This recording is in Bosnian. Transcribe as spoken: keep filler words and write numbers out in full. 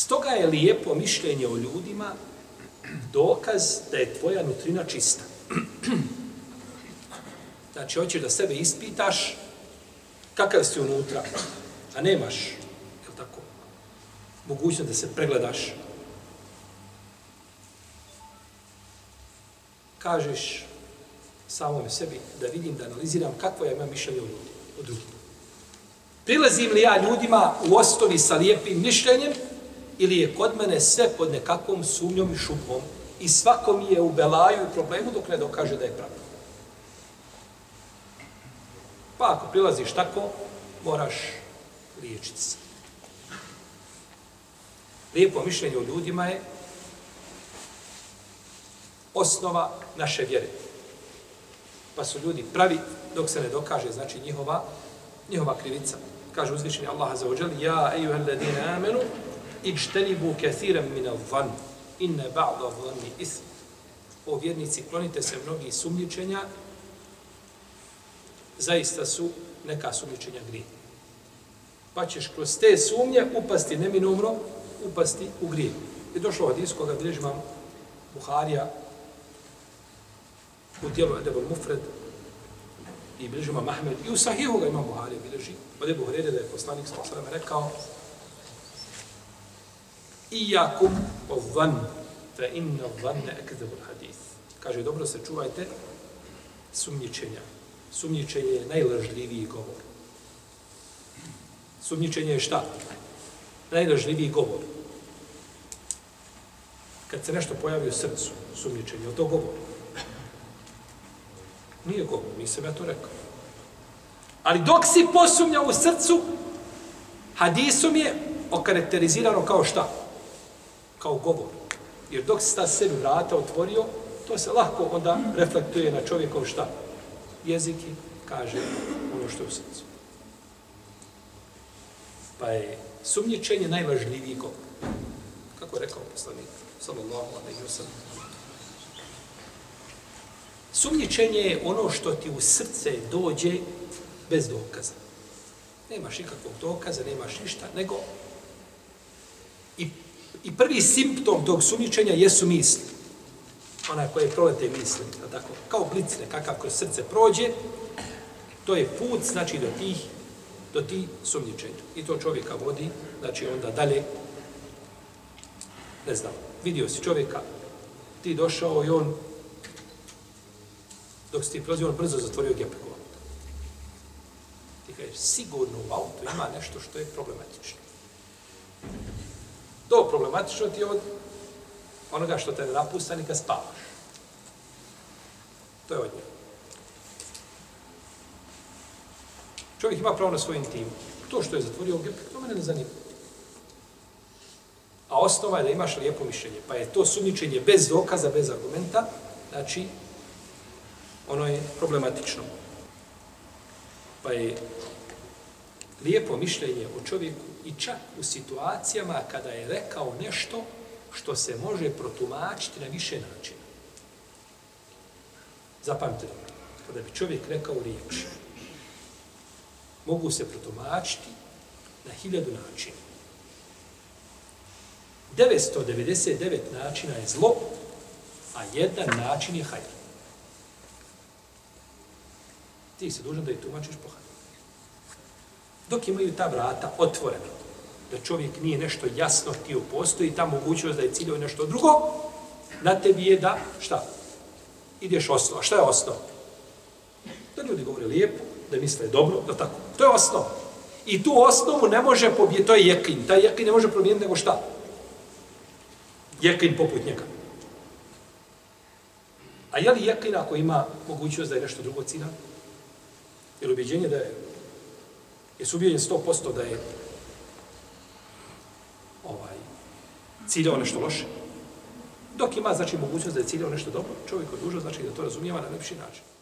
Stoga je lijepo mišljenje o ljudima dokaz da je tvoja nutrina čista. Znači, hoćeš da sebe ispitaš kakav si unutra, a nemaš, jel tako, mogućnost da se pregledaš. Kažeš samome sebi da vidim, da analiziram kakvo je moje mišljenje o ljudi, o drugima. Prilazim li ja ljudima u osnovi sa lijepim mišljenjem ili je kod mene sve pod nekakvom sumnjom i šupom i svako mi je u belaju i problemu dok ne dokaže da je pravo. Pa ako prilaziš tako, moraš liječiti se. Lijepo mišljenje o ljudima je osnova naše vjere. Pa su ljudi pravi dok se ne dokaže, znači njihova, njihova krivica. Kaže uzvišeni Allah azza wa jalla: Ja ejuhel ladina amenu ijtanibu kathiran min adh-dhann inna ba'da adh-dhanni ithm. O vjernici, klonite se mnogih sumnjičenja, zaista su neka sumnjičenja grije. Pa ćeš kroz te sumnje upasti neminovno, upasti u grije. I došlo u hadisu koga bilježi imam Buharija u dijelu Edebul Mufred i bilježi imam Ahmed i u Sahihu ga imam Buharija bilježi. Od Ebu Hureyre da je poslanik sallallahu alejhi ve sellem rekao: Iyakum adh-dhann fa inna adh-dhanna akdhabul hadith. Kaže, dobro se čuvajte sumnjičenja. Sumnjičenje je najlažljiviji govor. Sumnjičenje je šta? Najlažljiviji govor. Kad se nešto pojavi u srcu, sumnjičenje, je to govor? Nije govor, nisam ja to rekao. Ali dok si posumnjao u srcu, hadisom je okarakterizirano kao šta? Kao govor. Jer dok si ta sebi vrata otvorio, to se lahko onda reflektuje na čovjekov šta? Jezik i kaže ono što je u srcu. Pa je sumnjičenje najvažnijiji govor. Kako je rekao poslanik sallallahu alejhi ve sellem. Sumnjičenje je ono što ti u srce dođe bez dokaza. Nemaš nikakvog dokaza, nemaš ništa, nego i, i prvi simptom tog sumnjičenja jesu misli. Ona koje prolete misli, tako, kao blic nekakav kroz srce prođe, to je put, znači, do tih, do tih sumnjičenja. I to čovjeka vodi, znači, onda dalje, ne znam, vidio si čovjeka, ti došao i on, dok si ti prolazio, on brzo zatvorio gepeku. Ti kažeš, sigurno u autu ima nešto što je problematično. To problematično ti je od onoga što te ne napusta, ni kad spavaš. To je od njega. Čovjek ima pravo na svoj intimu. To što je zatvorio gepek, to mene ne zanima. A osnova je da imaš lijepo mišljenje. Pa je to sumnjičenje bez dokaza, bez argumenta, znači, ono je problematično. Pa je lijepo mišljenje o čovjeku i čak u situacijama kada je rekao nešto što se može protumačiti na više načina. Zapamtite dobro, kada bi čovjek rekao riječ, mogu se protumačiti na hiljadu načina. devetsto devedeset devet načina je zlo, a jedan način je hajr. Ti si dužan da ih tumačiš po hajru. Dok imaju ta vrata otvorena, da čovjek nije nešto jasno htio, postoji ta mogućnost da je ciljao nešto drugo, na tebi je da, šta? Ideš osnova. Šta je osnova? Da ljudi govore lijepo, da misle dobro, da tako. To je osnova. I tu osnovu ne može pobijeti, to je jekin. Taj jekin ne može promijeniti nego šta? Jekin poput njega. A je li jekin ako ima mogućnost da je nešto drugo cilja? Je li ubjeđenje da je, jesu ubijeđen sto posto da je ovaj, ciljao nešto loše? Dok ima, znači, mogućnost da je ciljao nešto dobro, čovjek je dužan, znači da to razumijeva na najlepši način.